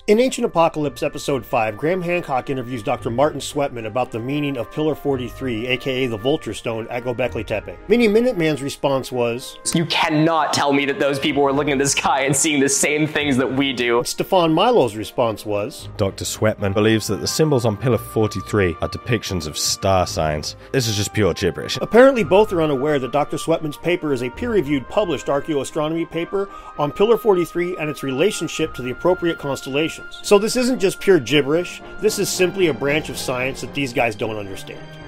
In Ancient Apocalypse Episode 5, Graham Hancock interviews Dr. Martin Sweatman about the meaning of Pillar 43, aka the Vulture Stone, at Göbekli Tepe. Meaning Minuteman's response was, "You cannot tell me that those people were looking at the sky and seeing the same things that we do." Stefan Milo's response was, Dr. Sweatman believes that the symbols on Pillar 43 are depictions of star signs. This is just pure gibberish. Apparently both are unaware that Dr. Sweatman's paper is a peer-reviewed published archaeoastronomy paper on Pillar 43 and its relationship to the appropriate constellations. So this isn't just pure gibberish, this is simply a branch of science that these guys don't understand.